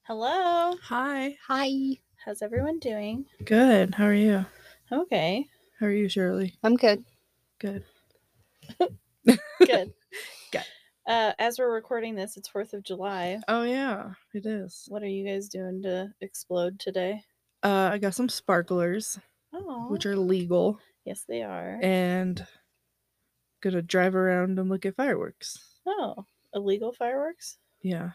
Hello. Hi. Hi. How's everyone doing? Good. How are you? Okay. How are you, Shirley? I'm good. Good. Good. Good. As we're recording this, it's 4th of July. Oh yeah, it is. What are you guys doing to explode today? I got some sparklers, Oh. which are legal, Yes, they are. and gonna drive around and look at fireworks. Oh, illegal fireworks? Yeah.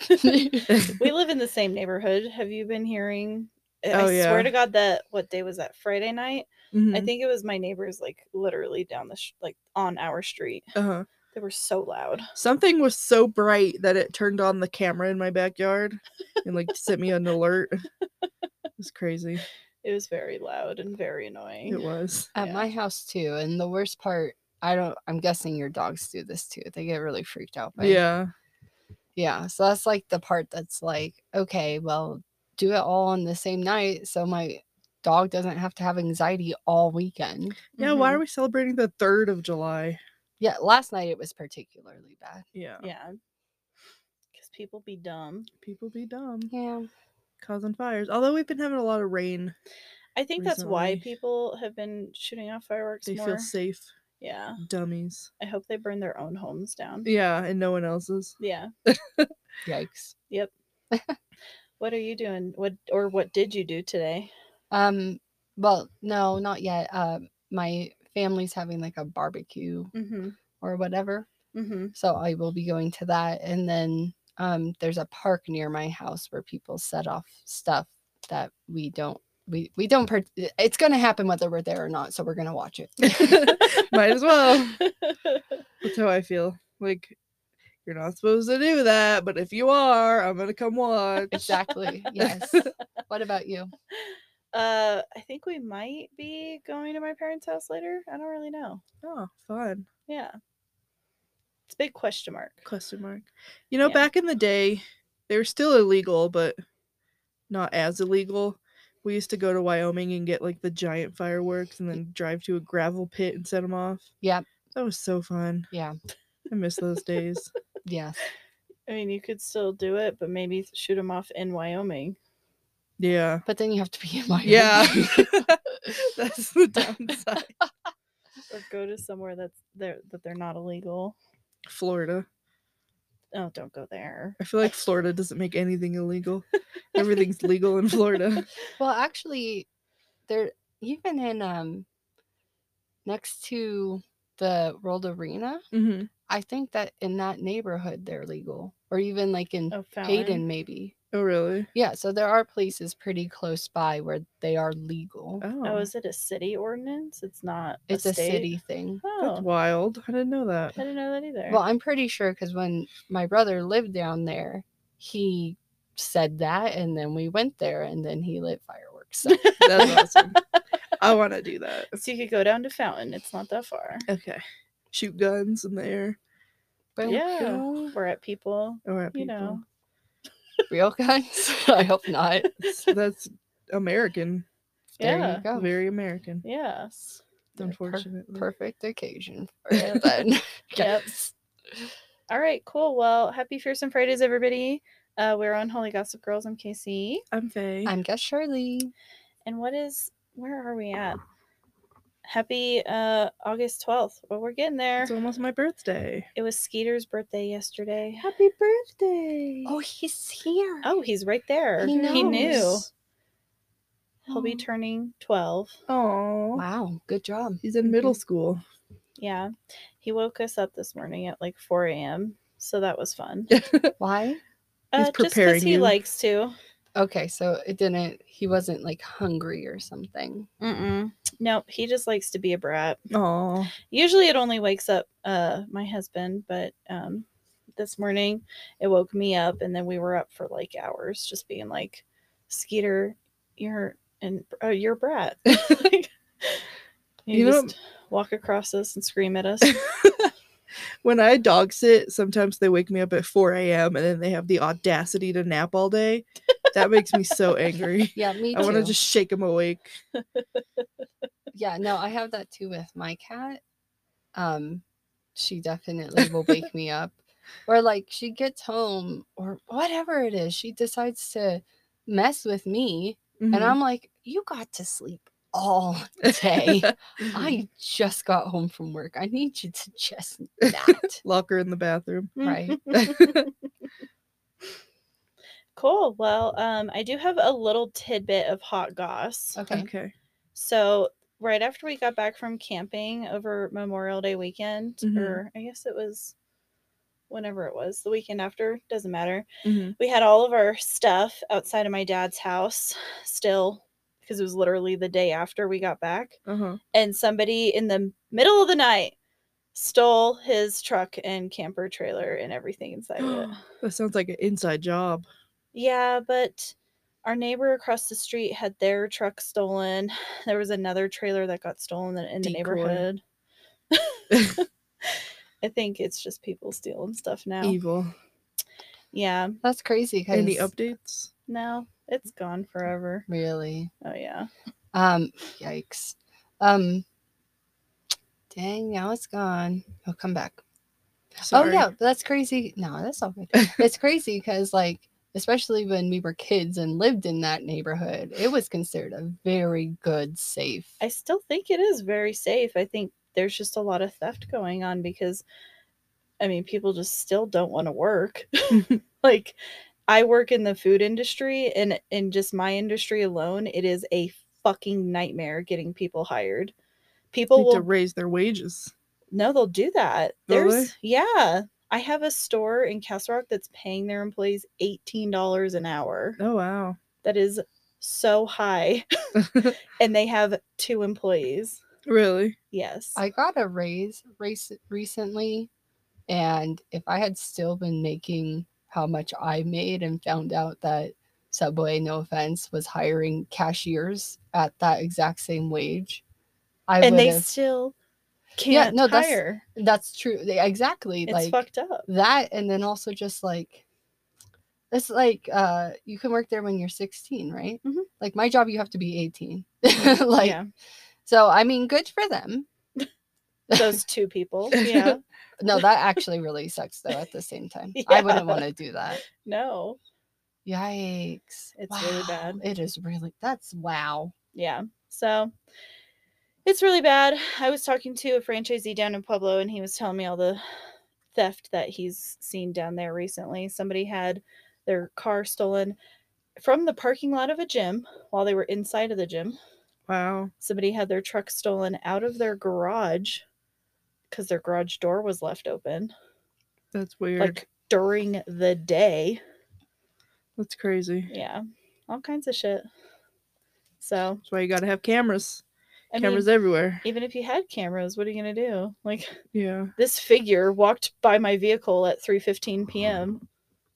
We live in the same neighborhood. Have you been hearing? Oh, I swear yeah. to God that what day was that? Friday night? I Mhm. think it was my neighbors, like literally down the like on our street. Uh-huh. They were so loud. Something was so bright that it turned on the camera in my backyard and like sent me an alert. It was crazy. It was very loud and very annoying. It was. At Yeah. my house too, and the worst part, I'm guessing your dogs do this too. They get really freaked out by it. Yeah. Yeah, so that's like the part that's like, okay, well, do it all on the same night so my dog doesn't have to have anxiety all weekend. Yeah, why Mhm. are we celebrating the 3rd of July? Yeah, last night it was particularly bad. Yeah. Yeah. Because people be dumb. People be dumb. Yeah. Causing fires. Although we've been having a lot of rain. I think that's why Recently. people have been shooting off fireworks They more. feel safe. Yeah. Dummies. I hope they burn their own homes down. Yeah, and no one else's. Yeah. Yikes. Yep. What are you doing? What did you do today? Well, no, not yet. My family's having like a barbecue Mm-hmm. or whatever. Mm-hmm. So I will be going to that. And then there's a park near my house where people set off stuff that we don't it's going to happen whether we're there or not. So we're going to watch it. Might as well. That's how I feel. Like, you're not supposed to do that, but if you are, I'm gonna come watch. Exactly. Yes. What about you? I think we might be going to my parents' house later. I don't really know. Oh, fun. Yeah. It's a big question mark. Question mark. You know, Yeah. back in the day, they were still illegal, but not as illegal. We used to go to Wyoming and get like the giant fireworks and then drive to a gravel pit and set them off. Yeah. That was so fun. Yeah. I miss those days. Yes. I mean, you could still do it, but maybe shoot them off in Wyoming. Yeah. But then you have to be in Wyoming. Yeah. That's the downside. Or go to somewhere that they're not illegal. Florida. Oh, don't go there. I feel like Florida doesn't make anything illegal. Everything's legal in Florida. Well, actually, they're even in next to the World Arena. Mm-hmm. I think that in that neighborhood they're legal, or even like in Oh, Fountain. Hayden, maybe. Oh, really? Yeah, so there are places pretty close by where they are legal. Oh, is it a city ordinance? It's not. It's a state? city thing. That's Oh, wild. I didn't know that. I didn't know that either. Well, I'm pretty sure because when my brother lived down there, he said that, and then we went there, and then he lit fireworks. So. That's awesome. I want to do that. So you could go down to Fountain. It's not that far. Okay. Shoot guns in the air. Boom. Yeah, we're at people. Or at You people. know. Real guns? I hope not. That's American. There Yeah. you go. Very American. Yes. Unfortunately. Perfect occasion for it then. Yep. All right, cool. Well, happy Fearsome Fridays, everybody. We're on Holy Gossip Girls. I'm Casey. I'm Faye. I'm Guess Shirley. And where are we at? Happy August 12th. Well, we're getting there. It's almost my birthday. It was Skeeter's birthday yesterday. Happy birthday. Oh, he's here. Oh, he's right there. He knew. knows. He'll be turning 12. Oh. Wow, good job. He's in middle school. Yeah. He woke us up this morning at like 4 a.m. So that was fun. Why? He's Just preparing because he you. likes to. Okay, so he wasn't like hungry or something. Mm-mm. Nope. He just likes to be a brat. Aw. Usually it only wakes up my husband, but this morning it woke me up, and then we were up for like hours just being like, Skeeter, you're a brat. Like, you just walk across us and scream at us. When I dog sit, sometimes they wake me up at 4 a.m. and then they have the audacity to nap all day. That makes me so angry. Yeah, me too. I want to just shake them awake. Yeah, no, I have that too with my cat. She definitely will wake me up. Or like she gets home or whatever it is, she decides to mess with me. And Mhm. I'm like, you got to sleep all day. I just got home from work. I need you to just not. Lock her in the bathroom. Right. Cool. Well, I do have a little tidbit of hot goss. Okay. Okay. So right after we got back from camping over Memorial Day weekend, Mhm. or I guess it was whenever it was, the weekend after, doesn't matter. Mhm. We had all of our stuff outside of my dad's house still, because it was literally the day after we got back. Uh-huh. And somebody in the middle of the night stole his truck and camper trailer and everything inside of it. That sounds like an inside job. Yeah, but our neighbor across the street had their truck stolen. There was another trailer that got stolen in the Decoy. neighborhood. I think it's just people stealing stuff now. Evil. Yeah. That's crazy. Any 'Cause updates? No, it's gone forever. really. Oh yeah. Yikes. Dang, now it's gone. It'll come back. Sorry. Oh yeah, that's crazy. No, that's all good. It's crazy because like, especially when we were kids and lived in that neighborhood, it was considered a very good, safe. I still think it is very safe. I think there's just a lot of theft going on because, I mean, people just still don't want to work. Like, I work in the food industry, and in just my industry alone, it is a fucking nightmare getting people hired. People Need to will raise their wages. no, they'll do that. Will There's yeah. I have a store in Castle Rock that's paying their employees $18 an hour. Oh wow. That is so high. And they have 2 employees. Really? Yes. I got a raise recently, and if I had still been making how much I made and found out that Subway, no offense, was hiring cashiers at that exact same wage, I And would they have. still can't no, hire. That's true. Exactly. It's like fucked up. that, and then also just like it's like you can work there when you're 16, right? Mhm. Like my job, you have to be 18. Like, Yeah. so I mean, good for them. Those 2 people. Yeah. No, that actually really sucks though. At the same time, I wouldn't Yeah. want to do that. No. Yikes! It's really Wow, bad. It is really. That's wow. Yeah. So it's really bad. I was talking to a franchisee down in Pueblo, and he was telling me all the theft that he's seen down there recently. Somebody had their car stolen from the parking lot of a gym while they were inside of the gym. Wow. Somebody had their truck stolen out of their garage because their garage door was left open, That's weird. like during the day. That's crazy. Yeah, all kinds of shit. So, That's why you gotta have cameras. I Cameras mean, everywhere. even if you had cameras, what are you gonna do? Like, Yeah. this figure walked by my vehicle at 3:15 p.m.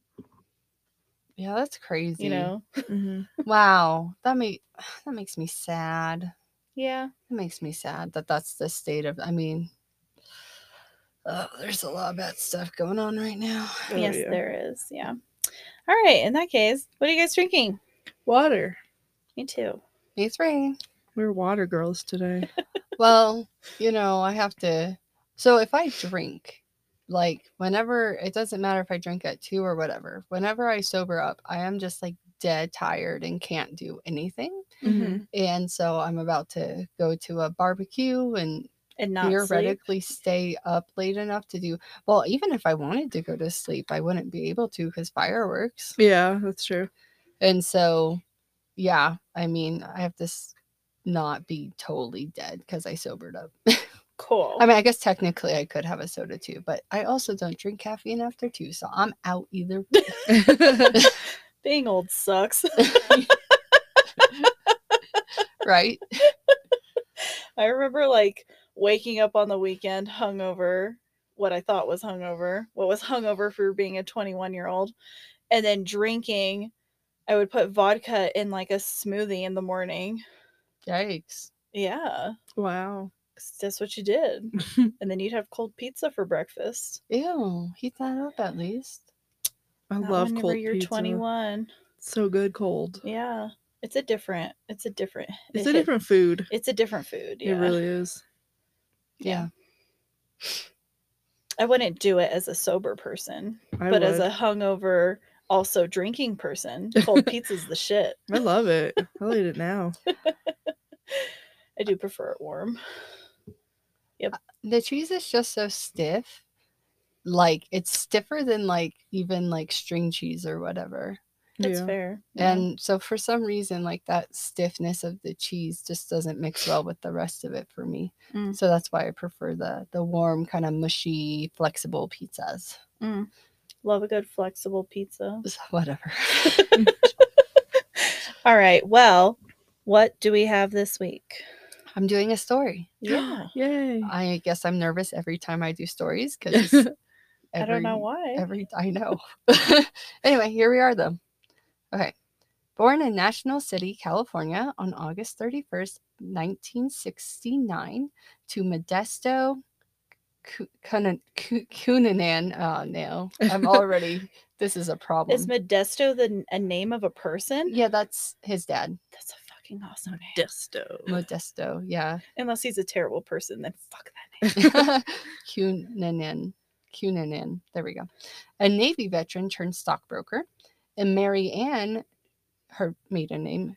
Yeah, that's crazy. You know? Hmm. Wow, that makes me sad. Yeah. It makes me sad that that's the state of. I mean, there's a lot of bad stuff going on right now. Oh, Yes, yeah. there is. Yeah. All right. In that case, what are you guys drinking? Water. Me too. Me three. We're water girls today. Well, I have to. So if I drink, like whenever, it doesn't matter if I drink at 2 or whatever. Whenever I sober up, I am just like dead tired and can't do anything. Mhm. And so I'm about to go to a barbecue and And not theoretically sleep. stay up late enough to do. Well, even if I wanted to go to sleep, I wouldn't be able to because fireworks. Yeah, that's true. And so, yeah, I mean, I have to not be totally dead because I sobered up. Cool. I mean, I guess technically I could have a soda too, but I also don't drink caffeine after 2, so I'm out either way. Being old sucks. Right? I remember like waking up on the weekend hungover, what I thought was hungover, what was hungover for being a 21-year-old, and then drinking. I would put vodka in like a smoothie in the morning. Yikes. Yeah. Wow. 'Cause that's what you did. And then you'd have cold pizza for breakfast. Ew, heat that up at least. I Not love whenever cold you're pizza. 21. So good cold. Yeah. It's a different It's a it different food. It's a different food. Yeah. It really is. Yeah. I wouldn't do it as a sober person, I but as would. a hungover, also drinking person, cold pizza's the shit. I love it. I'll eat it now. I do prefer it warm. The cheese is just so stiff. Like it's stiffer than like even like string cheese or whatever. That's Yeah. fair. Yeah. And so for some reason, like that stiffness of the cheese just doesn't mix well with the rest of it for me. Mm. So that's why I prefer the warm, kind of mushy, flexible pizzas. Love a good flexible pizza. Whatever. All right. Well, what do we have this week? I'm doing a story. Yeah. Yay. I guess I'm nervous every time I do stories because I don't know why. I know. Anyway, here we are though. Okay. Born in National City, California on August 31st, 1969 to Modesto Cunanan. Oh, no. I'm already, this is a problem. Is Modesto a name of a person? Yeah, that's his dad. That's a fucking awesome name. Desto. Modesto, yeah. Unless he's a terrible person, then fuck that name. Cunanan. There we go. A Navy veteran turned stockbroker. And Mary Ann, her maiden name,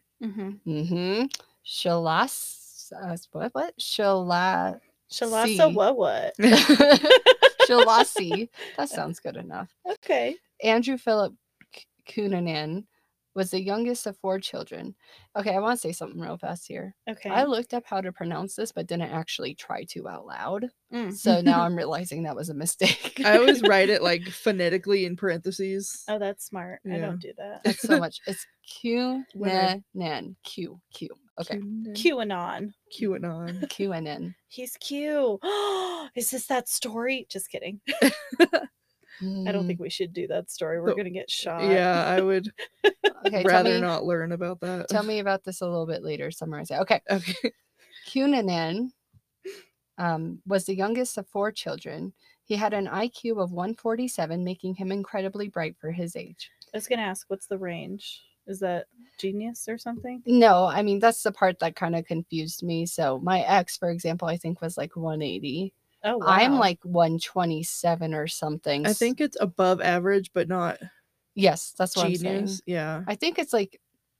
Shalas, what? Shalasa what? Shalasi. That sounds good enough. Okay. Andrew Philip Cunanan was the youngest of 4 children. Okay, I want to say something real fast here. Okay. I looked up how to pronounce this, but didn't actually try to out loud. Mm. So now I'm realizing that was a mistake. I always write it like phonetically in parentheses. Oh, that's smart. I Yeah. don't do that. That's so much. It's When Cunanan. Q. Okay. QAnon. QAnon. QNN. He's Q. Is this that story? Just kidding. I don't think we should do that story. We're So- going to get shot. Yeah, I would Okay, rather not learn about that. Tell me about this a little bit later. Summarize it. Okay. Okay. Cunanan was the youngest of 4 children. He had an IQ of 147, making him incredibly bright for his age. I was going to ask, what's the range? Is that genius or something? No, I mean, that's the part that kind of confused me. So my ex, for example, I think was like 180. Oh, wow. I'm like 127 or something. I think it's above average, but not Yes, that's what I'm genius. saying. Yeah. I think it's like,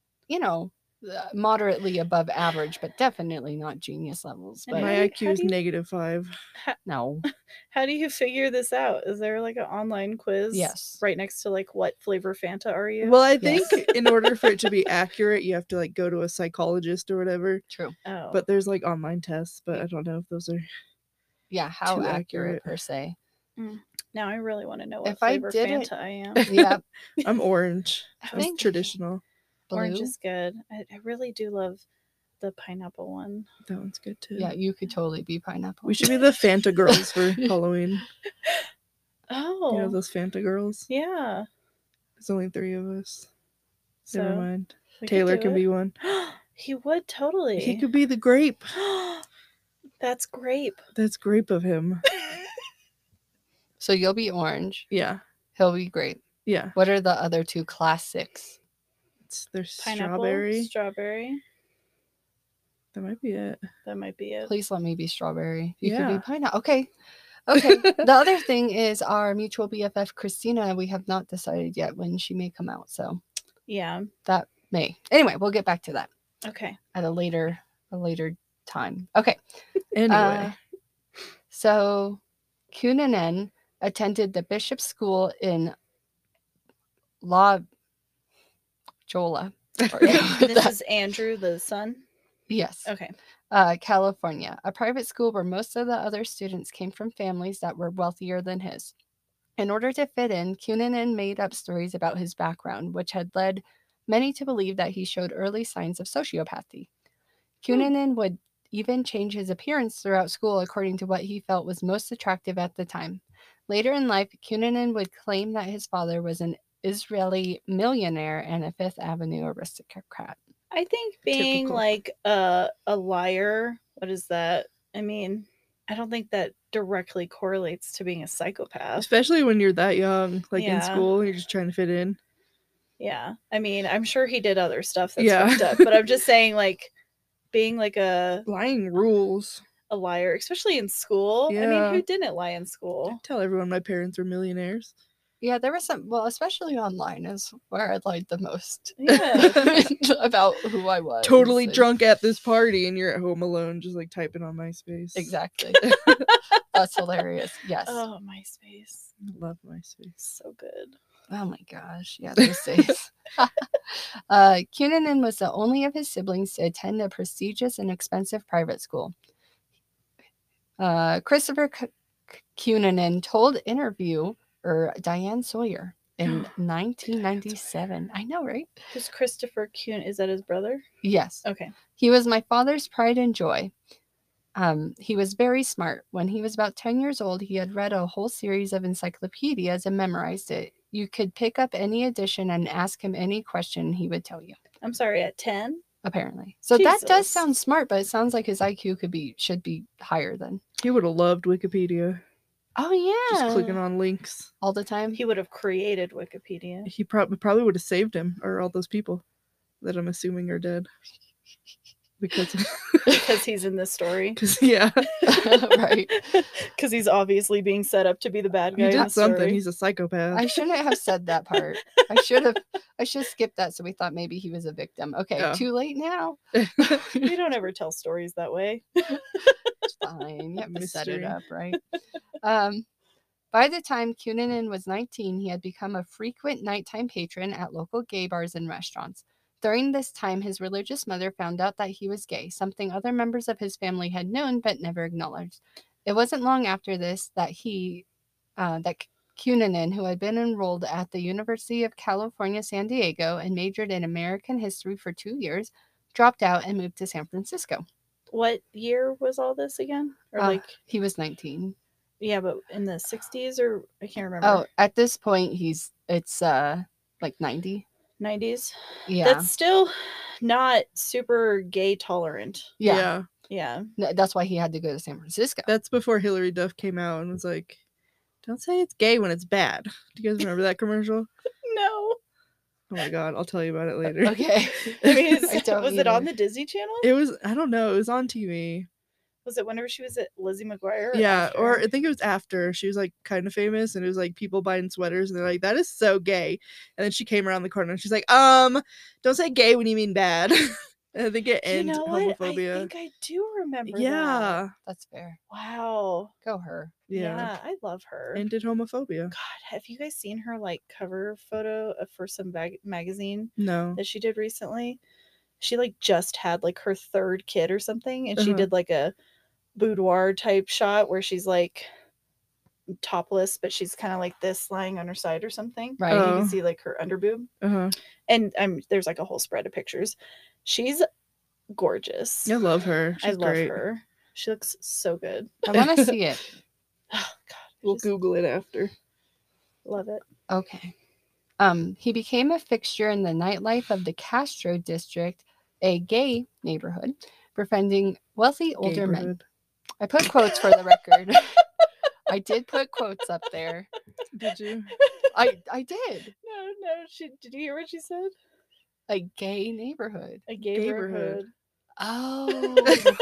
moderately above average, but definitely not genius levels. And But My how IQ is do you- -5. no. How do you figure this out? Is there like an online quiz? Yes. Right next to like what flavor Fanta are you? Well, I think Yes. in order for it to be accurate, you have to like go to a psychologist or whatever. True. oh. But there's like online tests, but I don't know if those are. Yeah, how Too accurate accurate. per se. now I really want to know what If I flavor did it- Fanta I am. Yeah, I'm orange. I I'm think traditional. orange blue. is good. I really do love the pineapple one. That one's good too. Yeah, you could totally be pineapple. We should be the Fanta girls for Halloween. Oh, You know those Fanta girls? yeah. There's only 3 of us. So Never mind. we could Taylor do can it. be one. He would totally. He could be the grape. That's grape. That's grape of him. So you'll be orange. Yeah. He'll be grape. Yeah. What are the other 2 classics? There's Pineapple, strawberry. strawberry. That might be it. That might be it. Please let me be strawberry. You could Yeah. be pineapple. Okay. Okay. The other thing is our mutual BFF Christina. We have not decided yet when she may come out. So Yeah. that may. Anyway, we'll get back to that Okay. at a later time. Okay. Anyway. So Cunanan attended the Bishop School in La Jolla. This is Andrew, the son. Yes. Okay. California, a private school where most of the other students came from families that were wealthier than his. In order to fit in, Cunanan made up stories about his background, which had led many to believe that he showed early signs of sociopathy. Cunanan would even change his appearance throughout school according to what he felt was most attractive at the time. Later in life, Cunanan would claim that his father was an Israeli millionaire and a Fifth Avenue aristocrat. I think being Typical. like a liar, what is that? I mean, I don't think that directly correlates to being a psychopath. Especially when you're that young, like in Yeah. school, you're just trying to fit in. Yeah. I mean, I'm sure he did other stuff that's Yeah. fucked up, but I'm just saying like being like a Lying rules. a liar, especially in school. I mean, Yeah. who didn't lie in school? Tell everyone my parents were millionaires. Yeah, there was some. Well, especially online is where I lied the most Yeah. about who I was. Totally and- drunk at this party, and you're at home alone, just like typing on MySpace. Exactly. That's hilarious. Yes. Oh, MySpace. Love MySpace. So good. Oh my gosh. Yeah, those days. Cunanan was the only of his siblings to attend a prestigious and expensive private school. Christopher Cunanan told Diane Sawyer in 1997. I know, right? Who's Christopher Kuhn? Is that his brother? Yes. Okay. He was my father's pride and joy. He was very smart. When he was about 10 years old, he had read a whole series of encyclopedias and memorized it. You could pick up any edition and ask him any question, he would tell you. I'm sorry, at 10? Apparently. So that does Jesus. sound smart, but it sounds like his IQ should be higher than. He would have loved Wikipedia. Oh yeah. Just clicking on links. all the time. He would have created Wikipedia. He probably would have saved him, or all those people that I'm assuming are dead. Because He's in this story. yeah, Right. Because he's obviously being set up to be the bad guy he in the did something. story. He's a psychopath. I shouldn't have said that part. I should skip that, so we thought maybe he was a victim. Okay, Oh. too late now. We don't ever tell stories that way. It's fine. You have to set it Mystery. up, right? By the time Cunanan was 19, he had become a frequent nighttime patron at local gay bars and restaurants. During this time, his religious mother found out that he was gay, something other members of his family had known but never acknowledged. It wasn't long after this that Cunanan, who had been enrolled at the University of California, San Diego, and majored in American history for 2 years, dropped out and moved to San Francisco. What year was all this again? Or He was 19. yeah, but in the 60s or I can't remember. Oh, at this point, it's like 90. 90s? Yeah, That's still not super gay tolerant. yeah. Yeah. That's why he had to go to San Francisco. That's before Hillary Duff came out and was like, "Don't say it's gay when it's bad." Do you guys remember that commercial? No. Oh my god, I'll tell you about it later. Okay. I mean, I don't was it on either. the Disney Channel? It was, I don't know, it was on TV. Was it whenever she was at Lizzie McGuire? Yeah, after? or I think it was after. She was like kind of famous, and it was like people buying sweaters, and they're like, "That is so gay." And then she came around the corner, and she's like, don't say gay when you mean bad." And I think it Do you ends know what? homophobia. I think I do remember that. Yeah, That's fair. Wow. Go her. yeah, I love her. ended homophobia. God, have you guys seen her like cover photo for some magazine No. that she did recently? She like just had like her third kid or something, and she Uh-huh. did like a boudoir type shot where she's like topless, but she's kind of like this lying on her side or something. Right. And you Oh. can see like her underboob, Uh-huh. and there's like a whole spread of pictures. She's gorgeous. I love her. She's I love great. her. She looks so good. I want to see it. Oh God, We'll just Google it after. love it. Okay. He became a fixture in the nightlife of the Castro district, a gay neighborhood, befriending wealthy older men. Gayborhood. I put quotes for the record. I did put quotes up there. Did you? I did. No. Did you hear what she said? A gay neighborhood. A gay Gayborhood. neighborhood. Oh.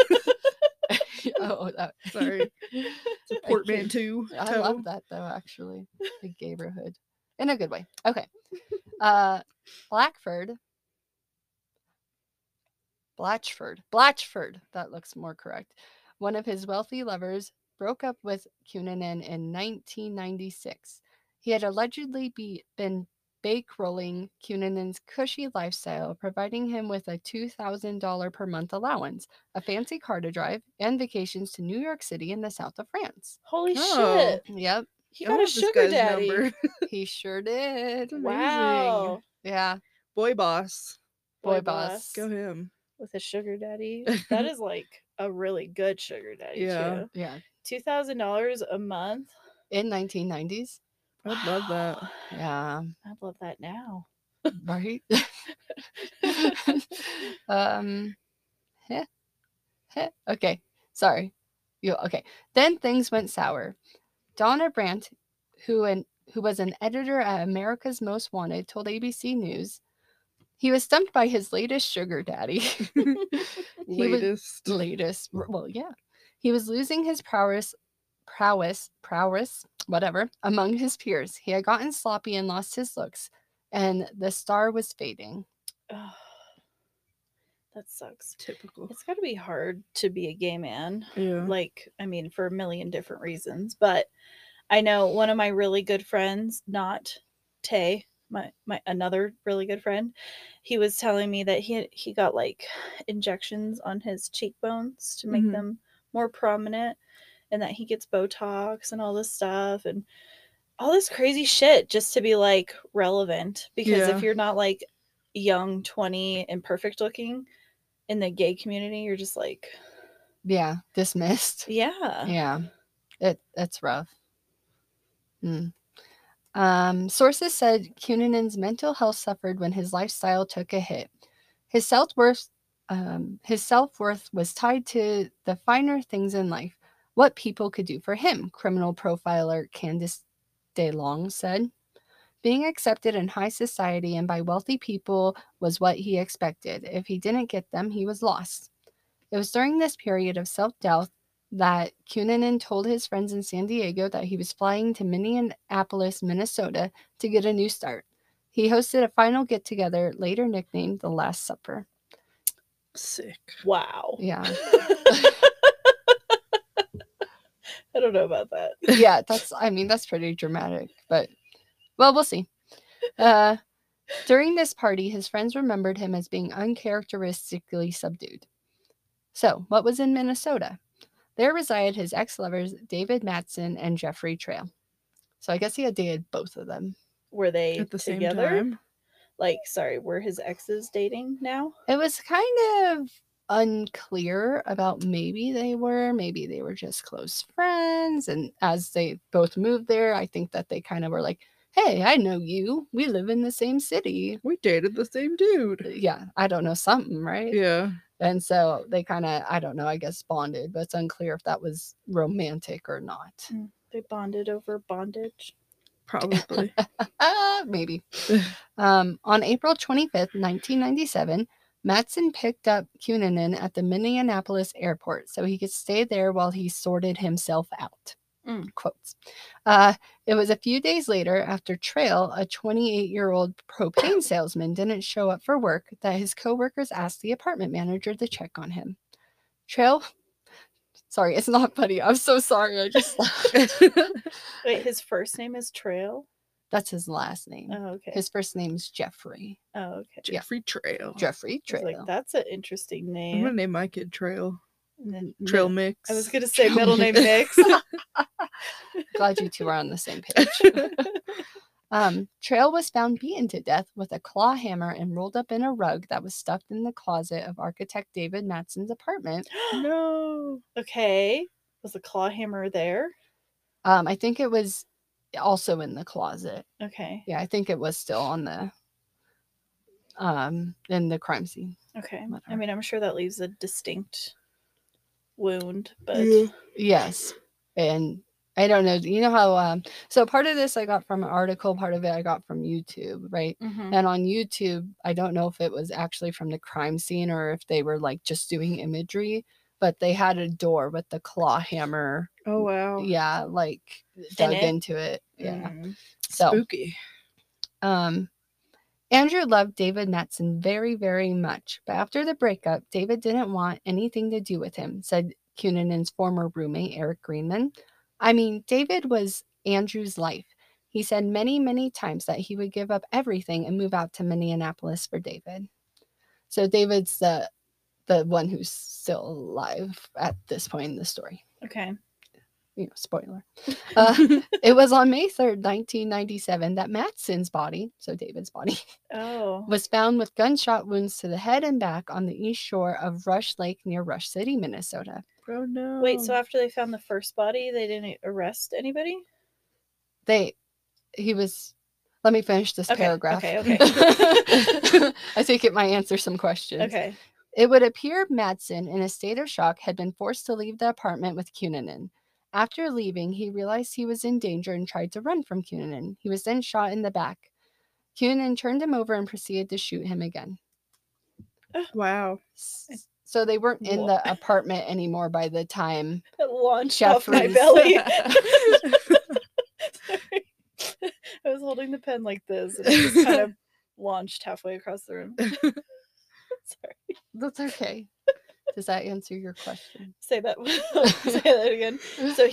Oh, that. Sorry. It's a I portmanteau. I love that though, actually. The neighborhood. In a good way. Okay. Blatchford. That looks more correct. One of his wealthy lovers broke up with Cunanan in 1996. He had allegedly been bankrolling Cunanan's cushy lifestyle, providing him with a $2,000 per month allowance, a fancy car to drive, and vacations to New York City and the south of France. Holy Oh. shit. Yep, He I got a want this sugar guy's daddy. number. he sure did. Amazing. Wow. Yeah, Boy boss. boy boss. Go him. With a sugar daddy. That is like a really good sugar daddy Yeah. too. Yeah, $2,000 a month. in 1990s. I'd love that. Wow. Yeah, I'd love that now. right. Okay, sorry. Okay. Then things went sour. Donna Brandt, who was an editor at America's Most Wanted, told ABC News he was stumped by his latest sugar daddy. He was- Latest. latest. Well, yeah. He was losing his prowess, whatever, among his peers. He had gotten sloppy and lost his looks, and the star was fading. Oh, that sucks. Typical. It's got to be hard to be a gay man. Yeah. Like, I mean, for a million different reasons. But I know one of my really good friends, not Tay, my another really good friend, he was telling me that he got like injections on his cheekbones to make Mhm. them more prominent, and that he gets Botox and all this stuff and all this crazy shit just to be like relevant. Because Yeah. if you're not like young, 20, and perfect looking in the gay community, you're just like, Yeah, dismissed. yeah. Yeah, that's rough. Sources said Cuninan's mental health suffered when his lifestyle took a hit. His self-worth was tied to the finer things in life, what people could do for him, criminal profiler Candice DeLong said. Being accepted in high society and by wealthy people was what he expected. If he didn't get them, he was lost. It was during this period of self-doubt that Cunanan told his friends in San Diego that he was flying to Minneapolis, Minnesota to get a new start. He hosted a final get-together, later nicknamed the Last Supper. Sick. Wow. Yeah. I don't know about that. Yeah, that's pretty dramatic, but well, we'll see. During this party, his friends remembered him as being uncharacteristically subdued. So, what was in Minnesota? There resided his ex-lovers David Mattson and Jeffrey Trail. So I guess he had dated both of them. Were they At the together? same time. Like, sorry, were his exes dating now? It was kind of unclear about maybe they were just close friends. And as they both moved there, I think that they kind of were like, hey, I know you. We live in the same city. We dated the same dude. Yeah, I don't know, something, right? Yeah. And so they kind of, I don't know, I guess bonded, but it's unclear if that was romantic or not. They bonded over bondage. Probably. Maybe. On April 25th, 1997, Mattson picked up Cunanan at the Minneapolis airport so he could stay there while he sorted himself out. Quotes. It was a few days later, after Trail, a 28-year-old propane salesman, didn't show up for work, that his coworkers asked the apartment manager to check on him. Trail, sorry, it's not funny. I'm so sorry. I just Wait, his first name is Trail? That's his last name. Oh, okay. His first name's Jeffrey. Oh, okay. Jeffrey Trail. Jeffrey I was Trail. like, that's an interesting I'm name. gonna name my kid Trail. And then Trail Mix. I was gonna say Trail middle name Mix. Mix. Glad you two are on the same page. Trail was found beaten to death with a claw hammer and rolled up in a rug that was stuffed in the closet of architect David Mattson's apartment. No. Okay. Was the claw hammer there? I think it was also in the closet. Okay. Yeah, I think it was still on the in the crime scene. Okay. I Whatever. mean, I'm sure that leaves a distinct wound, but Yeah. Yes. And I don't know. You know how so part of this I got from an article, part of it I got from YouTube, right? Mhm. And on YouTube, I don't know if it was actually from the crime scene or if they were like just doing imagery, but they had a door with the claw hammer. Oh wow. Yeah, like dug it? into it. Yeah. Mm. So Spooky. Andrew loved David Mattson very, very much, but after the breakup, David didn't want anything to do with him, said Cunanan's former roommate, Eric Greenman. I mean, David was Andrew's life. He said many, many times that he would give up everything and move out to Minneapolis for David. So David's the one who's still alive at this point in the story. Okay. You know, spoiler. It was on May 3rd, 1997, that Mattson's body, so David's body, Oh. was found with gunshot wounds to the head and back on the east shore of Rush Lake near Rush City, Minnesota. Oh no. Wait, so after they found the first body, they didn't arrest anybody? He was. Let me finish this Okay, paragraph. okay. I think it might answer some questions. Okay. It would appear Mattson, in a state of shock, had been forced to leave the apartment with Cunanan. After leaving, he realized he was in danger and tried to run from Cunanan. He was then shot in the back. Cunanan turned him over and proceeded to shoot him again. Wow. So they weren't in Wha- the apartment anymore by the time It launched off my Jeffrey's- belly. Sorry. I was holding the pen like this, and it just kind of launched halfway across the room. Sorry. That's okay. Does that answer your question? Say that. Say that again. So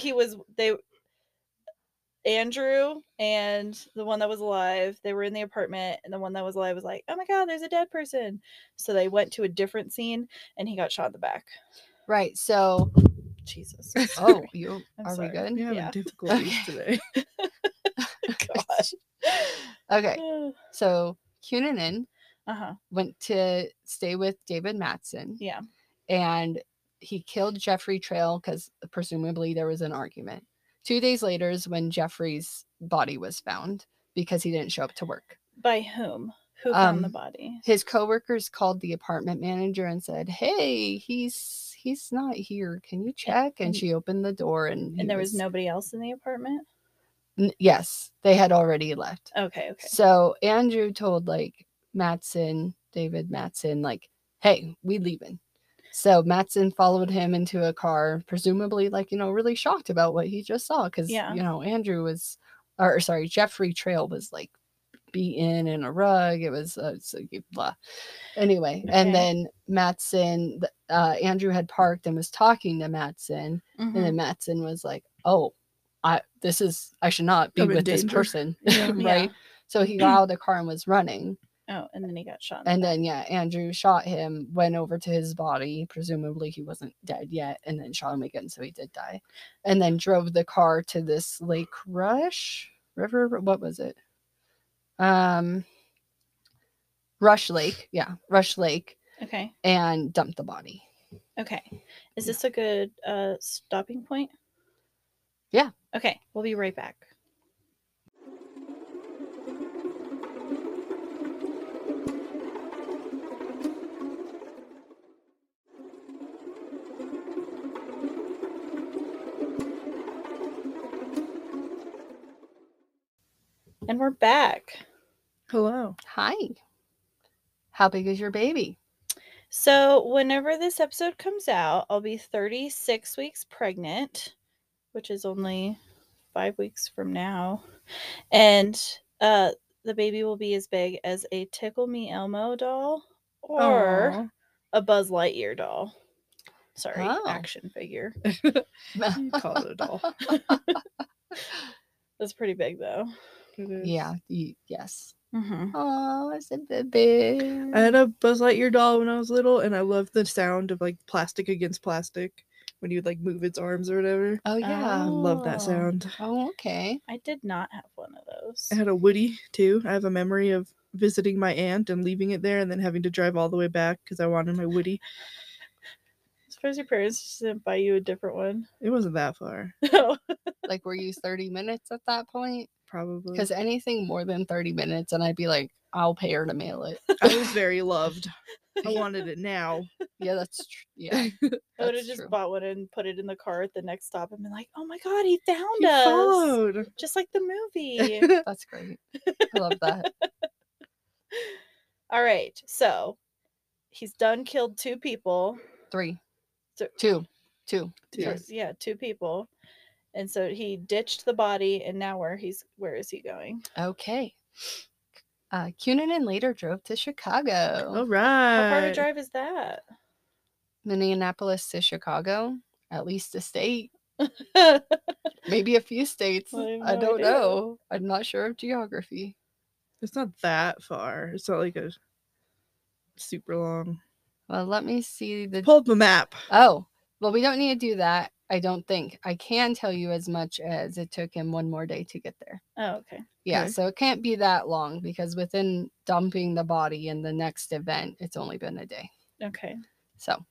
Andrew and the one that was alive, they were in the apartment, and the one that was alive was like, "Oh my god, there's a dead person." So they went to a different scene, and he got shot in the back. Right. So, Jesus. oh, Sorry. you I'm are sorry. we good? You're having Yeah. difficulties Okay. today. Gosh. Okay. So Cunanan Uh-huh. went to stay with David Mattson, Yeah. and he killed Jeffrey Trail because presumably there was an argument. 2 days later is when Jeffrey's body was found because he didn't show up to work. By whom? Who found the Um, body? His coworkers called the apartment manager and said, "Hey, he's not here. Can you check?" And and- she opened the door, and he And there was nobody else in the apartment? Yes, they had already left. Okay. So Andrew told like David Mattson, like, "Hey, we leaving." So Mattson followed him into a car, presumably like, really shocked about what he just saw. Cause Yeah. Jeffrey Trail was like beaten in a rug. It was blah. Anyway. Okay. And then Mattson, Andrew had parked and was talking to Mattson. Mhm. And then Mattson was like, "Oh, I should not be I'm in with this danger." person." Yeah. Right. Yeah. So he got out of the car and was running. Oh, and then he got shot. In And the then, Andrew shot him, went over to his body. Presumably he wasn't dead yet. And then shot him again. So he did die. And then drove the car to this Lake Rush River. What was it? Rush Lake. Yeah. Rush Lake. back. Okay. And dumped the body. Okay. Is this a good stopping point? Yeah. Okay. We'll be right back. And we're back. Hello. Hi. How big is your baby? So, whenever this episode comes out, I'll be 36 weeks pregnant, which is only 5 weeks from now. And the baby will be as big as a Tickle Me Elmo doll or Aw. a Buzz Lightyear doll. Sorry, Oh. action figure. You call it a doll. That's pretty big, though. It is. Yeah. Yes. Mm-hmm. Oh, it's a baby. I had a Buzz Lightyear doll when I was little, and I loved the sound of like plastic against plastic when you'd like move its arms or whatever. Oh, yeah. I love that Oh. sound. Oh, okay. I did not have one of those. I had a Woody too. I have a memory of visiting my aunt and leaving it there and then having to drive all the way back because I wanted my Woody. I suppose your parents just didn't buy you a different one. It wasn't that far, Like, were you 30 minutes at that point? probably. Because anything more than 30 minutes, and I'd be like, I'll pay her to mail it. I was very loved. I wanted it now. Yeah, that's true. Yeah, I would have that's just true. bought one and put it in the car at the next stop and been like, "Oh my god, he found He us!" followed. Just like the movie. That's great. I love that. All right, so he's done killed 2 people. 3. So- 2. Two. Yes. Yeah, 2 people. And so he ditched the body, and now where is he going? Okay. Cunanan later drove to Chicago. All How far a right. drive is that? Minneapolis to Chicago. At least a state. Maybe a few states. I have I no don't idea. know. I'm not sure of geography. It's not that far. It's not like a super long. Well, let me see the. Pull up a map. Oh, well, we don't need to do that. I don't think. I can tell you as much as it took him one more day to get there. Oh, okay. Yeah, Okay. so it can't be that long because within dumping the body and the next event, it's only been a day. Okay. So,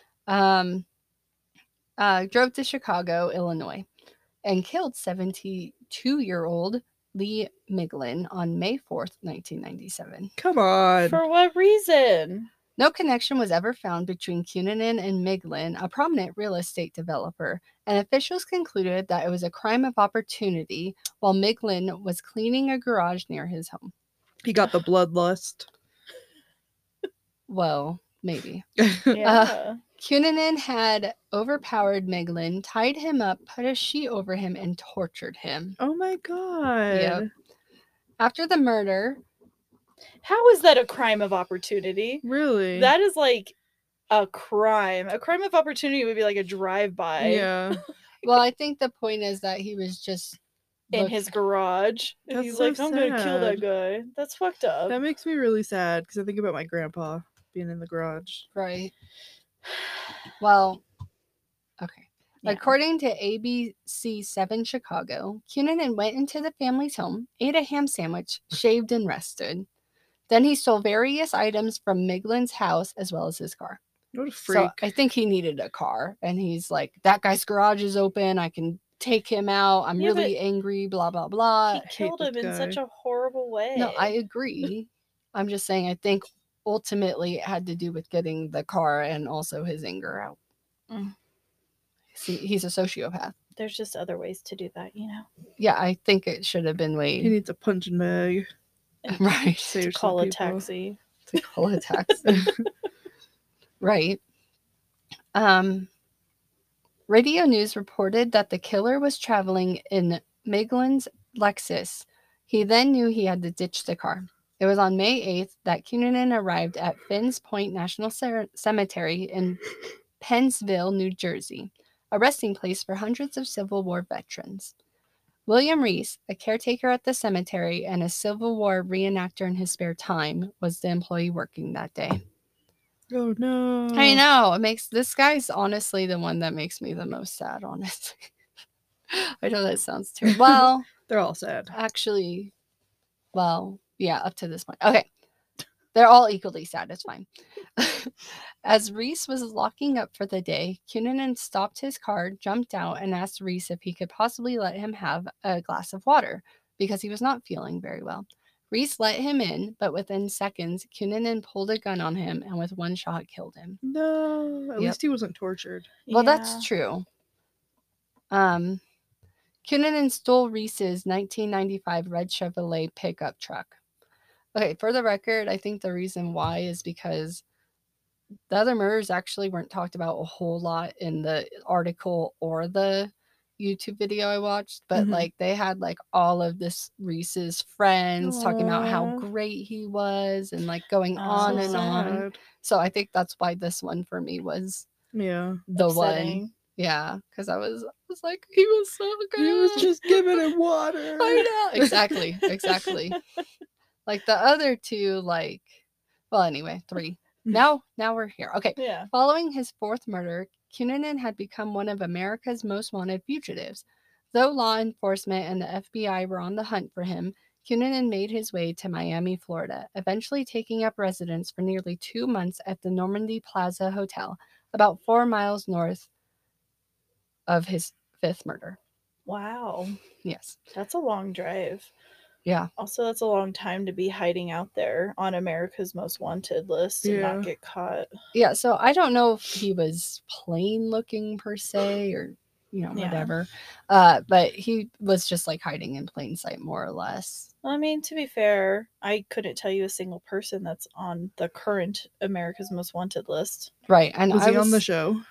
drove to Chicago, Illinois, and killed 72-year-old Lee Miglin on May 4th, 1997. Come on. For what reason? No connection was ever found between Cunanan and Miglin, a prominent real estate developer, and officials concluded that it was a crime of opportunity while Miglin was cleaning a garage near his home. He got the bloodlust. Well, maybe. Yeah. Cunanan had overpowered Miglin, tied him up, put a sheet over him, and tortured him. Oh my god. Yep. After the murder, How is that a crime of opportunity? Really? That is like a crime. A crime of opportunity would be like a drive-by Yeah. well, I think the point is that he was just in look- his garage. And That's he's so like, I'm gonna kill that sad. guy. That's fucked up. That makes me really sad because I think about my grandpa being in the garage. right. Well, okay. Yeah. According to ABC7 Chicago, Cunanan went into the family's home, ate a ham sandwich, shaved, and rested. Then he stole various items from Miglin's house as well as his car. What a freak. So I think he needed a car, and he's like, that guy's garage is open. I can take him out. I'm Yeah, really angry, blah, blah, blah. He killed this him in such guy. a horrible way. No, I agree. I'm just saying, I think ultimately it had to do with getting the car and also his anger out. Mm. See, he's a sociopath. There's just other ways to do that, you know. Yeah, I think it should have been He way needs a punching bag. right Save To some call a people. taxi. to call a taxi. Right. Radio News reported that the killer was traveling in Miglin's Lexus. He then knew he had to ditch the car. It was on May 8th that Cunanan arrived at Finns Point National Cemetery in Pennsville, New Jersey, a resting place for hundreds of Civil War veterans. William Reese, a caretaker at the cemetery and a Civil War reenactor in his spare time, was the employee working that day. Oh no. I know. It makes this guy's honestly the one that makes me the most sad, honestly. I know that sounds terrible. Well, They're all sad. actually, well, yeah, up to this point. Okay. They're all equally sad. It's fine. As Reese was locking up for the day, Cunanan stopped his car, jumped out, and asked Reese if he could possibly let him have a glass of water because he was not feeling very well. Reese let him in, but within seconds, Cunanan pulled a gun on him and with one shot killed him. No. At Yep. least he wasn't tortured. Well, Yeah. that's true. Cunanan stole Reese's 1995 red Chevrolet pickup truck. Okay, for the record, I think the reason why is because the other murders actually weren't talked about a whole lot in the article or the YouTube video I watched, but Mhm. like they had like all of this Reese's friends talking about how Aw. great he was and like going Oh, on so and on. sad. So I think that's why this one for me was Yeah. the one. Upsetting. Yeah, because I was like, he was so good. He was just giving him water. I know. Exactly. Like the other two, like, well, anyway, 3. Now we're here. Okay. Yeah. Following his 4th murder, Cunanan had become one of America's most wanted fugitives. Though law enforcement and the FBI were on the hunt for him, Cunanan made his way to Miami, Florida, eventually taking up residence for nearly 2 months at the Normandy Plaza Hotel, about 4 miles north of his 5th murder. Wow. Yes. That's a long drive. Yeah. Also, that's a long time to be hiding out there on America's Most Wanted list and Yeah. not get caught. Yeah, so I don't know if he was plain looking per se or, you know, Yeah. whatever. But he was just like hiding in plain sight, more or less. I mean, to be fair, I couldn't tell you a single person that's on the current America's Most Wanted list. Right. And Was I he on the show?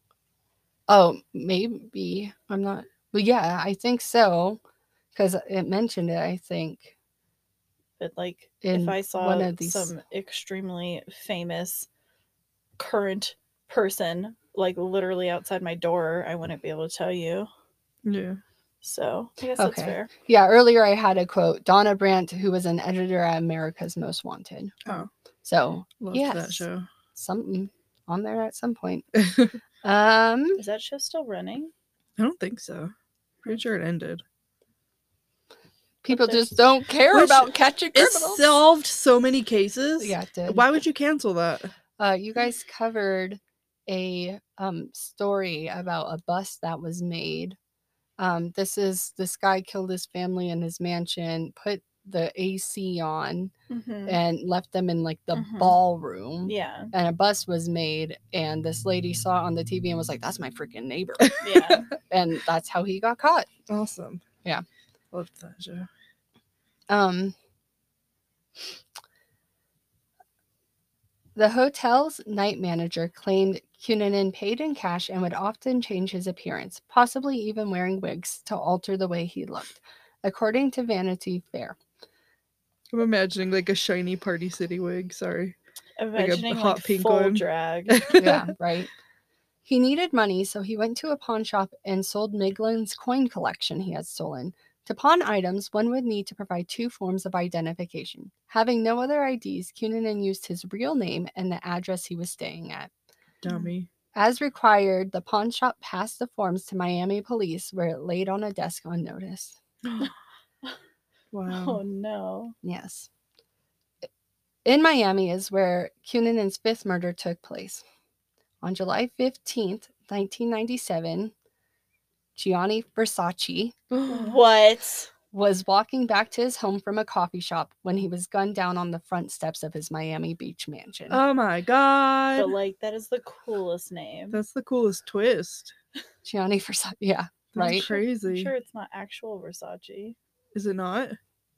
Oh, maybe. I'm not. But yeah, I think so. Because it mentioned it, I think. But like, In if I saw one of these- some extremely famous current person, like literally outside my door, I wouldn't be able to tell you. Yeah. So I guess that's Okay. fair. Yeah, earlier I had a quote. Donna Brandt, who was an editor at America's Most Wanted. Oh. So, Loved yes. that show. Something on there at some point. Is that show still running? I don't think so. Pretty sure it ended. People there's- just don't care Which- about catching It criminals. solved so many cases. Yeah, it did. Why would you cancel that? You guys covered a story about a bus that was made. This guy killed his family in his mansion, put the AC on, Mm-hmm. and left them in like the Mhm. ballroom. Yeah. And a bus was made, and this lady saw it on the TV and was like, "That's my freaking neighbor," Yeah. and that's how he got caught. Awesome. Yeah. Loved that show. The hotel's night manager claimed Cunanan paid in cash and would often change his appearance, possibly even wearing wigs to alter the way he looked, according to Vanity Fair. I'm imagining like a shiny Party City wig. Sorry. Imagining hot like pink full one. drag. Yeah, right. He needed money, so he went to a pawn shop and sold Miglin's coin collection he had stolen. To pawn items, one would need to provide 2 forms of identification. Having no other IDs, Cunanan used his real name and the address he was staying at. Dummy. As required, the pawn shop passed the forms to Miami police, where it laid on a desk unnoticed. Wow. Oh no. Yes. In Miami is where Cunanan's 5th murder took place. On July 15th, 1997, Gianni Versace What? was walking back to his home from a coffee shop when he was gunned down on the front steps of his Miami Beach mansion. Oh my god. But like that is the coolest name. That's the coolest twist. Gianni Versace, yeah, That's right? crazy. I'm sure it's not actual Versace. Is it not?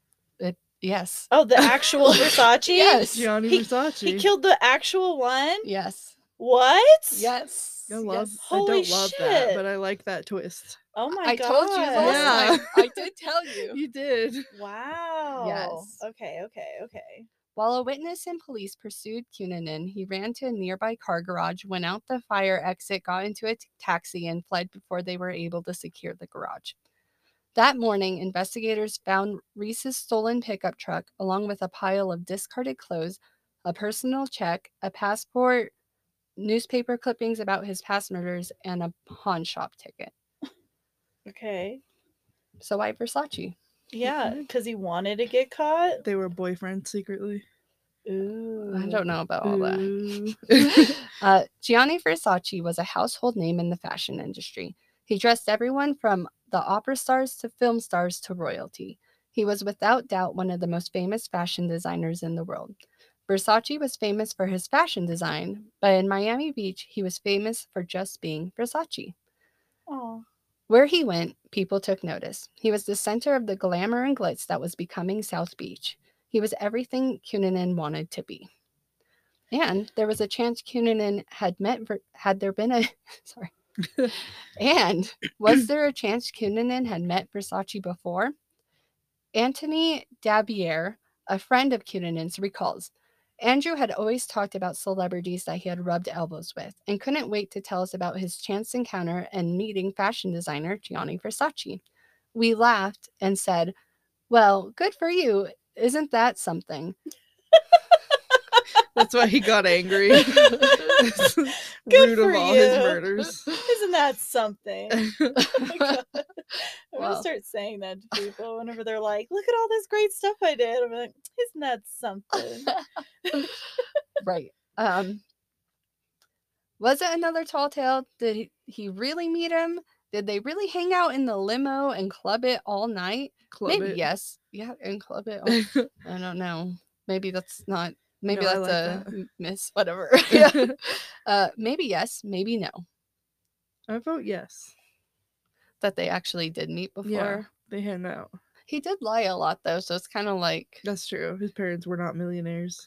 Yes. Oh, the actual Versace? Yes. Gianni He- Versace. He killed the actual one? Yes. What? Yes. I love. Yes. I don't Holy love that, shit. but I like that twist. Oh my I god. told you last Yeah. time. I did tell you. You did. Wow. Yes. Okay. While a witness and police pursued Cunanan, he ran to a nearby car garage, went out the fire exit, got into a taxi, and fled before they were able to secure the garage. That morning, investigators found Reese's stolen pickup truck, along with a pile of discarded clothes, a personal check, a passport, newspaper clippings about his past murders, and a pawn shop ticket. Okay. So why Versace? Yeah, because he wanted to get caught. They were boyfriends secretly. Ooh. I don't know about all that. Ooh. Gianni Versace was a household name in the fashion industry. He dressed everyone from the opera stars to film stars to royalty. He was without doubt one of the most famous fashion designers in the world. Versace was famous for his fashion design, but in Miami Beach, he was famous for just being Versace. Oh. Where he went, people took notice. He was the center of the glamour and glitz that was becoming South Beach. He was everything Cunanan wanted to be. And there was a chance Cunanan had there been a sorry. And was there a chance Cunanan had met Versace before? Anthony Dabier, a friend of Cunanan's, recalls, Andrew had always talked about celebrities that he had rubbed elbows with and couldn't wait to tell us about his chance encounter and meeting fashion designer Gianni Versace. We laughed and said, well, good for you. Isn't that something? That's why he got angry. Good Root for of all his you. murders. Isn't that something? Oh my God. I'm Wow. gonna start saying that to people whenever they're like, "Look at all this great stuff I did." I'm like, "Isn't that something?" Right. Was it another tall tale? Did he really meet him? Did they really hang out in the limo and club it all night? Club Maybe it. yes. Yeah, and club it. All. I don't know. Maybe that's not. Maybe No, I that's like a that. miss. Whatever. Yeah. Maybe yes. Maybe no. I vote yes. That they actually did meet before. Yeah, they hang out. He did lie a lot though, so it's kind of like That's true. His parents were not millionaires.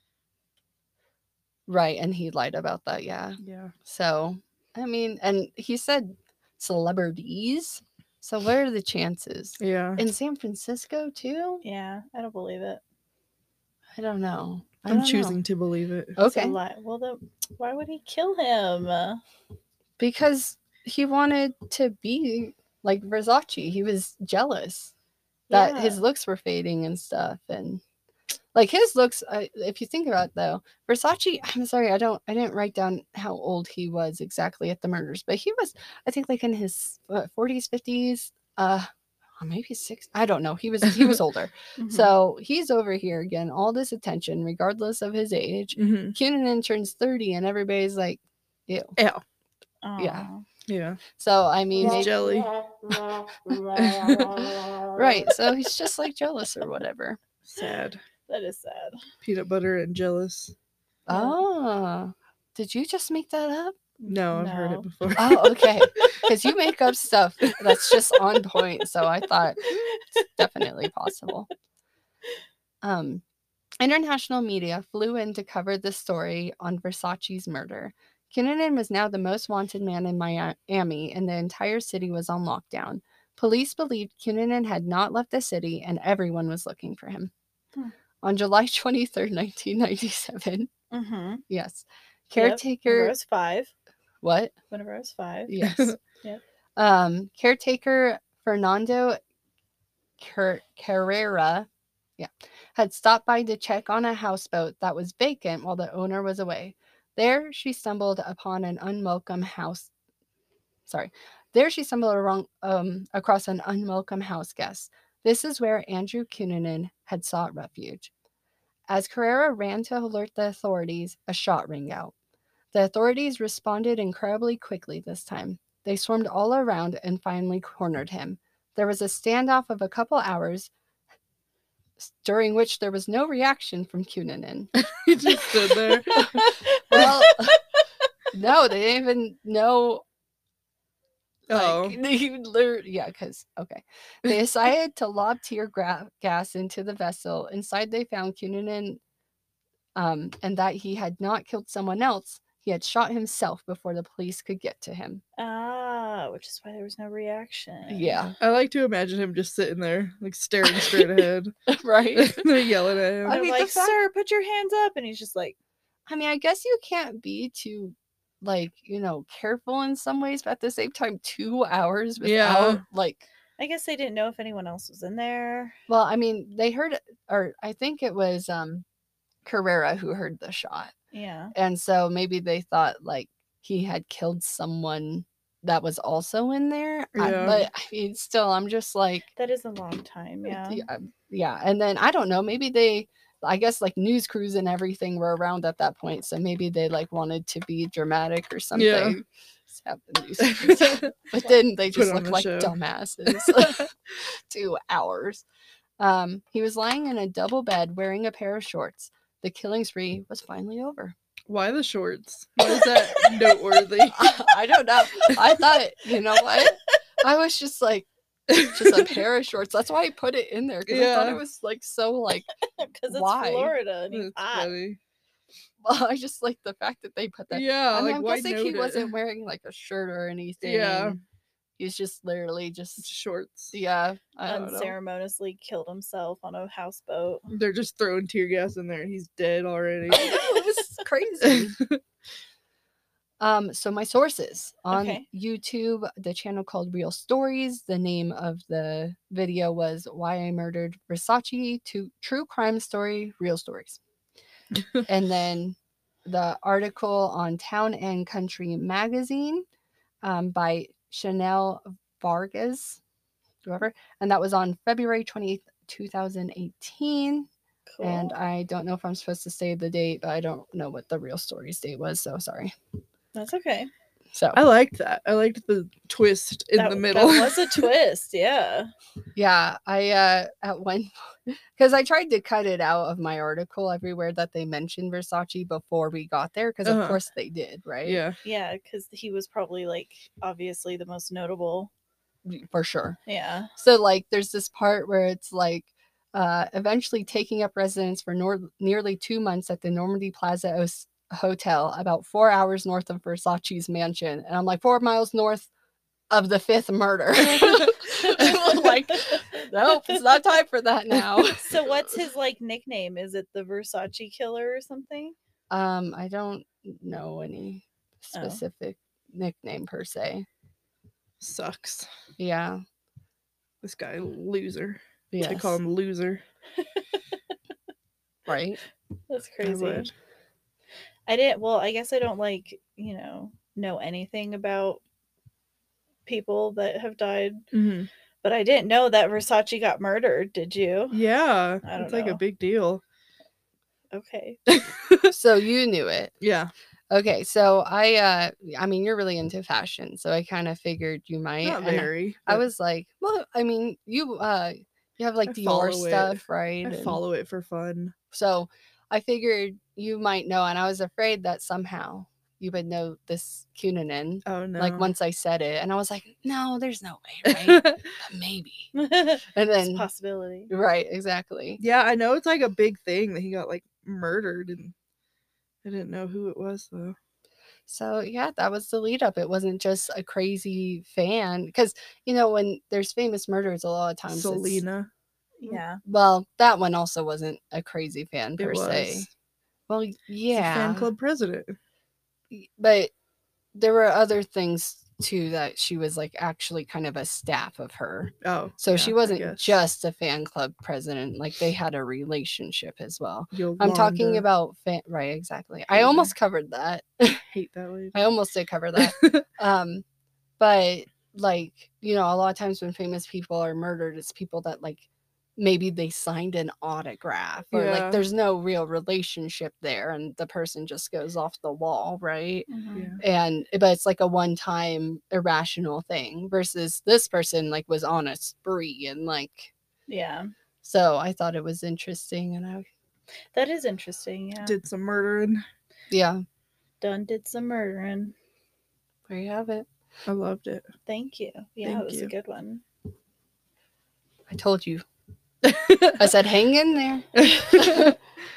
right, and he lied about that. Yeah. Yeah. So I mean, and he said celebrities. So what are the chances? Yeah. In San Francisco too? Yeah, I don't believe it. I don't know. I I'm don't know. choosing to believe it. It's a Okay. lie. Well, then why would he kill him? Because he wanted to be like Versace. He was jealous that Yeah. his looks were fading and stuff. And like his looks, if you think about it, though, Versace, I'm sorry, I didn't write down how old he was exactly at the murders, but he was, I think, like in his 40s, 50s, or maybe 60s. I don't know. He was older. Mhm. So he's over here getting all this attention, regardless of his age. Mm-hmm. Cunanan turns 30, and everybody's like, ew. Ew. yeah. Aw. Yeah. So I mean, He's maybe, jelly. right? So he's just like jealous or whatever. Sad. That is sad. Peanut butter and jealous. Yeah. Oh, did you just make that up? No, I've heard it before. Oh, okay. Because you make up stuff that's just on point. So I thought it's definitely possible. International media flew in to cover the story on Versace's murder. Kinnunen was now the most wanted man in Miami, and the entire city was on lockdown. Police believed Kinnunen had not left the city, and everyone was looking for him. Hmm. On July 23rd, 1997, Mm-hmm. yes, Whenever caretaker. I was 5. What? Whenever I was 5. Yes. Yep. Caretaker Fernando Carrera, had stopped by to check on a houseboat that was vacant while the owner was away. There she stumbled upon an unwelcome house. There she stumbled across an unwelcome house guest. This is where Andrew Kinnunen had sought refuge. As Carrera ran to alert the authorities, a shot rang out. The authorities responded incredibly quickly this time. They swarmed all around and finally cornered him. There was a standoff of a couple hours, during which there was no reaction from Kinnunen. He just stood there. Well, no, they didn't even know. Oh. Because, okay. They decided to lob tear gas into the vessel. Inside, they found Kinnunen, and that he had not killed someone else. He had shot himself before the police could get to him. Ah, which is why there was no reaction. Yeah. I like to imagine him just sitting there, like staring straight ahead. Right? They're yelling at him. I I mean, like, the fact- sir, put your hands up. And he's just like, I mean, I guess you can't be too, careful in some ways, but at the same time, 2 hours without, I guess they didn't know if anyone else was in there. well, I mean, they heard, or I think it was Carrera who heard the shot. Yeah. And so maybe they thought, he had killed someone that was also in there. Yeah. But, I mean, still, I'm just like, That is a long time. Yeah. yeah. And then, I don't know, maybe I guess news crews and everything were around at that point, so maybe they wanted to be dramatic or something. Yeah. Just have the news crews. But then they Put just on look the like show. dumbasses. 2 hours. He was lying in a double bed wearing a pair of shorts. The killing spree was finally over. Why the shorts? Why is that noteworthy? I don't know. I thought, you know what? I was just just a pair of shorts. That's why I put it in there, because I thought Yeah. it was so Because it's Why? Florida and he's That's hot. funny. well, I just like the fact that they put that. Yeah, I mean, like I'm why guessing note he it? wasn't wearing a shirt or anything. Yeah. He's just literally just Shorts. yeah. I don't know. Unceremoniously killed himself on a houseboat. They're just throwing tear gas in there and he's dead already. I know, it was crazy. So my sources on Okay. YouTube, the channel called Real Stories. The name of the video was "Why I Murdered Versace: True Crime Story, Real Stories." And then the article on Town and Country Magazine by Chanel Vargas, whoever, and that was on February 28th, 2018. Cool. And I don't know if I'm supposed to say the date, but I don't know what the Real Stories date was, so sorry. That's okay. So I liked that. I liked the twist in the middle. That was a twist. Yeah. yeah, I at one because I tried to cut it out of my article everywhere that they mentioned Versace before we got there, because of Uh-huh. course they did, right? Yeah. Yeah. Because he was probably obviously the most notable. For sure. Yeah. So there's this part where it's eventually taking up residence for nearly 2 months at the Normandy Plaza Hotel, about 4 hours north of Versace's mansion. And I'm 4 miles north of the 5th murder. Nope, it's not time for that now. So what's his nickname? Is it the Versace Killer or something? I don't know any Oh. specific nickname per se. Sucks. Yeah. This guy, loser. Yes. They call him loser. Right. That's I crazy. would. I didn't. Well, I guess I don't know anything about people that have died, Mhm. but I didn't know that Versace got murdered. Did you? Yeah. I don't It's like a know. big deal. Okay. So you knew it. Yeah. Okay, so I mean you're really into fashion, so I kind of figured you might. Not and very. I but was like, well, I mean, you have I Dior follow it. stuff, right? I And follow it for fun. so I figured you might know, and I was afraid that somehow you would know this Cunanan. Oh no. Like once I said it, and I was like, no, there's no way, right? But maybe. And It's a then, possibility. right, exactly. Yeah, I know it's like a big thing that he got like murdered, and I didn't know who it was though. So yeah, that was the lead up. It wasn't just a crazy fan, because when there's famous murders, a lot of times it's, Selena. Yeah. well, that one also wasn't a crazy fan It per se. was. Well, He's a yeah, fan club president. but there were other things too that she was like actually kind of a staff of her. Oh, So yeah, she I wasn't guess. just a fan club president. Like they had a relationship as well. I'm talking Yolanda. about right, exactly. I Hate her. almost covered that. Hate that lady. I almost did cover that. But like, a lot of times when famous people are murdered, it's people that like maybe they signed an autograph or Yeah. like there's no real relationship there and the person just goes off the wall, right? Mhm. Yeah. But it's like a one-time irrational thing versus this person like was on a spree and like, Yeah. so I thought it was interesting and That is interesting. Yeah. Did some murdering. yeah, Done did some murdering. there you have it. I loved it. Thank you. Yeah, Thank it was you. a good one. I told you. I said hang in there.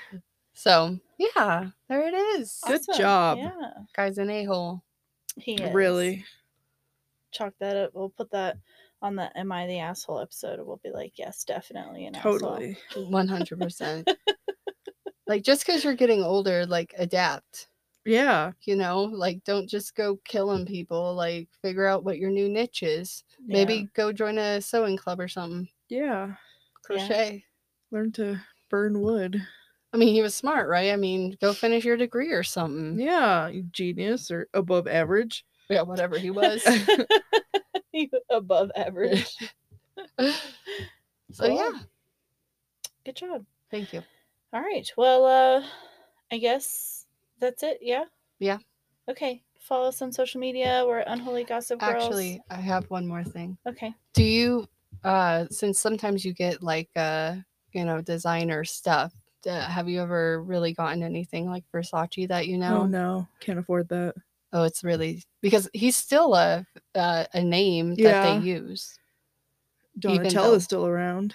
So yeah, there it is. Good Awesome. job. Yeah. Guy's an a-hole. He is. Really. Chalk that up. We'll put that on the Am I the Asshole episode. We'll be like, yes, definitely an Totally. 100%. Like just because you're getting older, like adapt. Yeah. Like don't just go killing people. Like figure out what your new niche is. Maybe go join a sewing club or something. Yeah. Crochet. Learn to burn wood. I mean, he was smart, right? I mean, go finish your degree or something. Yeah. You genius or above average. Yeah, whatever he was. Above average. So yeah, Good job. thank you. All right. Well, I guess that's it. Yeah. Yeah. Okay. Follow us on social media. We're Unholy Gossip Girls. Actually, I have one more thing. Okay. Do you, since sometimes you get like, designer stuff, have you ever really gotten anything like Versace that you know? Oh no. Can't afford that. Oh, it's really, because he's still a name that Yeah. they use. Donatella's Even though- still around.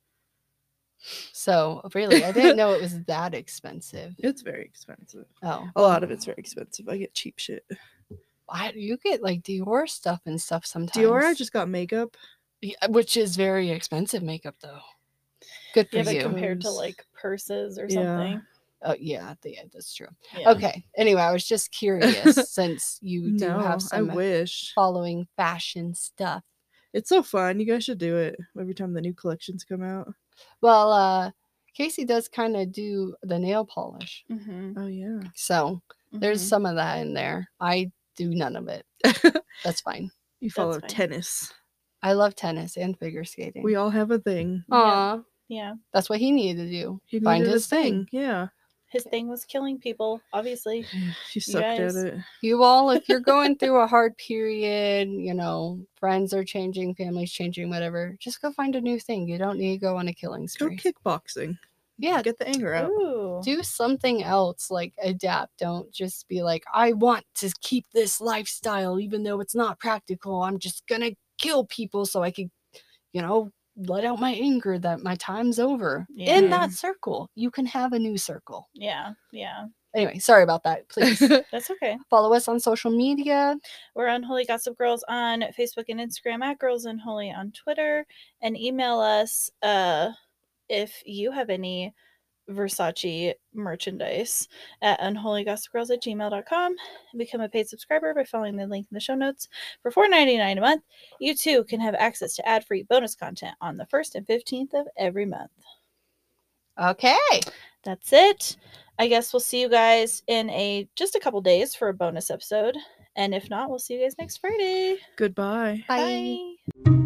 So really, I didn't know it was that expensive. It's very expensive. Oh, A lot of it's very expensive. I get cheap shit. you get like Dior stuff and stuff sometimes. Dior, I just got makeup. Yeah, which is very expensive makeup though. Good for Yeah, but you. compared to Clothes. like purses or Yeah. something. Oh yeah, that's true. Yeah. Okay. Anyway, I was just curious since you do No, have I some wish. following fashion stuff. It's so fun. You guys should do it every time the new collections come out. Well, Casey does kind of do the nail polish. Mm-hmm. Oh yeah. So there's Mhm. some of that in there. I do none of it. That's fine. You follow fine. tennis. I love tennis and figure skating. We all have a thing. Aw, Yeah. that's what he needed to do. He Find needed a his thing. Yeah. His thing was killing people, obviously. She sucked guys- at it. You all, if you're going through a hard period, friends are changing, families changing, whatever, just go find a new thing. You don't need to go on a killing Go spree. kickboxing. Yeah, Get the anger out. Ooh. do something else, like adapt. Don't just be like, I want to keep this lifestyle even though it's not practical. I'm just gonna kill people so I could, let out my anger that my time's over. In Yeah. that circle, you can have a new circle. Yeah. Yeah. Anyway, sorry about that. Please That's okay. follow us on social media. We're Unholy Gossip Girls on Facebook and Instagram, at Girls Unholy on Twitter, and email us if you have any Versace merchandise at unholygossipgirls@gmail.com. Become a paid subscriber by following the link in the show notes. For $4.99 a month, you too can have access to ad-free bonus content on the 1st and 15th of every month. Okay. That's it. I guess we'll see you guys in just a couple days for a bonus episode. And if not, we'll see you guys next Friday. Goodbye. Bye. Bye.